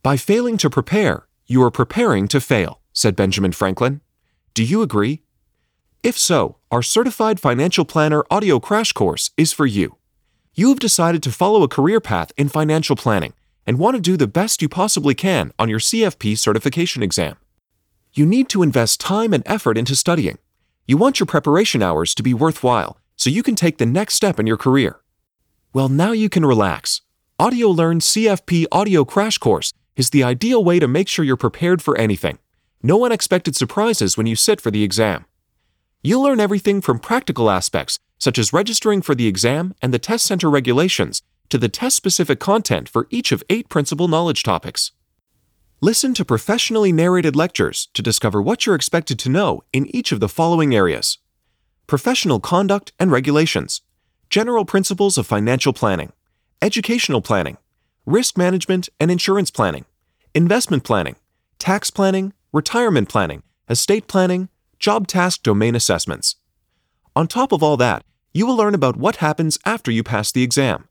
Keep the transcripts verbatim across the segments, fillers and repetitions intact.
By failing to prepare, you are preparing to fail, said Benjamin Franklin. Do you agree? If so, our Certified Financial Planner audio crash course is for you. You have decided to follow a career path in financial planning and want to do the best you possibly can on your C F P certification exam. You need to invest time and effort into studying. You want your preparation hours to be worthwhile so you can take the next step in your career. Well, now you can relax. AudioLearn C F P Audio Crash Course is the ideal way to make sure you're prepared for anything. No unexpected surprises when you sit for the exam. You'll learn everything from practical aspects, such as registering for the exam and the test center regulations, to the test-specific content for each of eight principal knowledge topics. Listen to professionally narrated lectures to discover what you're expected to know in each of the following areas: professional conduct and regulations, general principles of financial planning, educational planning, risk management and insurance planning, investment planning, tax planning, retirement planning, estate planning, job task domain assessments. On top of all that, you will learn about what happens after you pass the exam.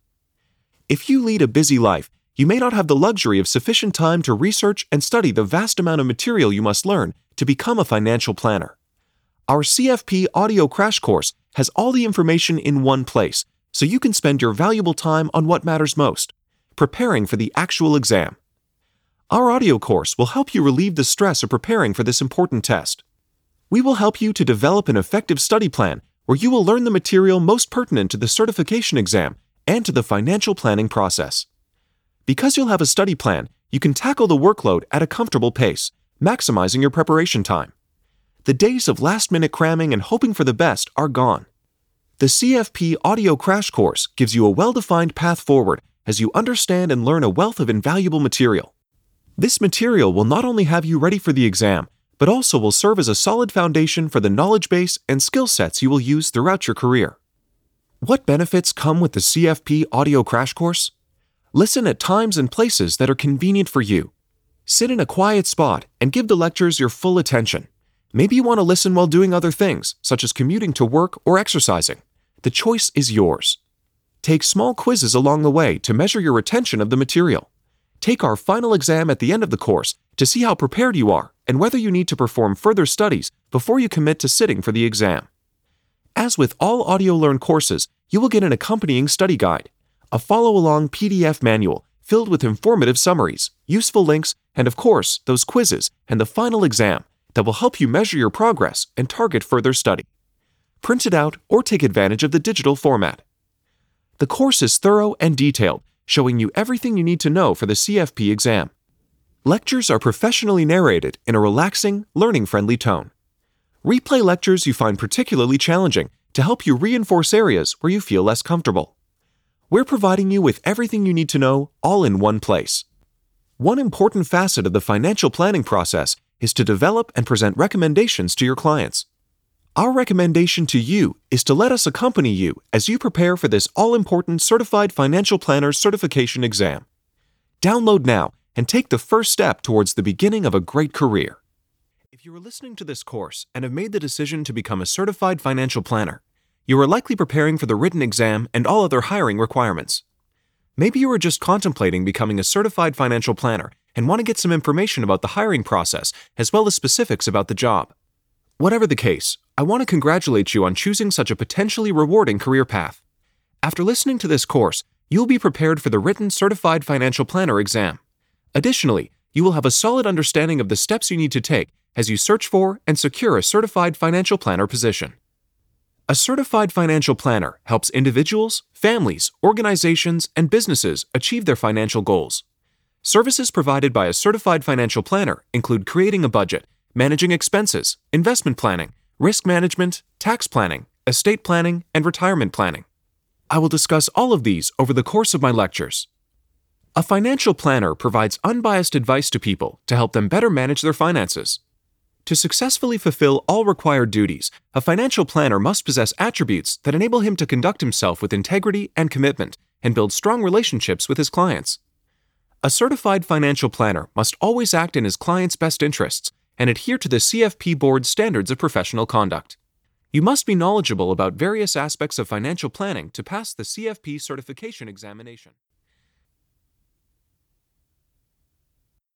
If you lead a busy life, you may not have the luxury of sufficient time to research and study the vast amount of material you must learn to become a financial planner. Our C F P Audio Crash Course has all the information in one place, so you can spend your valuable time on what matters most, preparing for the actual exam. Our audio course will help you relieve the stress of preparing for this important test. We will help you to develop an effective study plan where you will learn the material most pertinent to the certification exam and to the financial planning process. Because you'll have a study plan, you can tackle the workload at a comfortable pace, maximizing your preparation time. The days of last-minute cramming and hoping for the best are gone. The C F P Audio Crash Course gives you a well-defined path forward as you understand and learn a wealth of invaluable material. This material will not only have you ready for the exam, but also will serve as a solid foundation for the knowledge base and skill sets you will use throughout your career. What benefits come with the C F P Audio Crash Course? Listen at times and places that are convenient for you. Sit in a quiet spot and give the lectures your full attention. Maybe you want to listen while doing other things, such as commuting to work or exercising. The choice is yours. Take small quizzes along the way to measure your retention of the material. Take our final exam at the end of the course to see how prepared you are and whether you need to perform further studies before you commit to sitting for the exam. As with all AudioLearn courses, you will get an accompanying study guide, a follow-along P D F manual filled with informative summaries, useful links, and of course, those quizzes and the final exam that will help you measure your progress and target further study. Print it out or take advantage of the digital format. The course is thorough and detailed, showing you everything you need to know for the C F P exam. Lectures are professionally narrated in a relaxing, learning-friendly tone. Replay lectures you find particularly challenging to help you reinforce areas where you feel less comfortable. We're providing you with everything you need to know all in one place. One important facet of the financial planning process is to develop and present recommendations to your clients. Our recommendation to you is to let us accompany you as you prepare for this all-important Certified Financial Planner certification exam. Download now and take the first step towards the beginning of a great career. If you are listening to this course and have made the decision to become a certified financial planner, you are likely preparing for the written exam and all other hiring requirements. Maybe you are just contemplating becoming a certified financial planner and want to get some information about the hiring process as well as specifics about the job. Whatever the case, I want to congratulate you on choosing such a potentially rewarding career path. After listening to this course, you'll be prepared for the written Certified Financial Planner exam. Additionally, you will have a solid understanding of the steps you need to take as you search for and secure a certified financial planner position. A certified financial planner helps individuals, families, organizations, and businesses achieve their financial goals. Services provided by a certified financial planner include creating a budget, managing expenses, investment planning, risk management, tax planning, estate planning, and retirement planning. I will discuss all of these over the course of my lectures. A financial planner provides unbiased advice to people to help them better manage their finances. To successfully fulfill all required duties, a financial planner must possess attributes that enable him to conduct himself with integrity and commitment and build strong relationships with his clients. A certified financial planner must always act in his client's best interests and adhere to the C F P Board's standards of professional conduct. You must be knowledgeable about various aspects of financial planning to pass the C F P certification examination.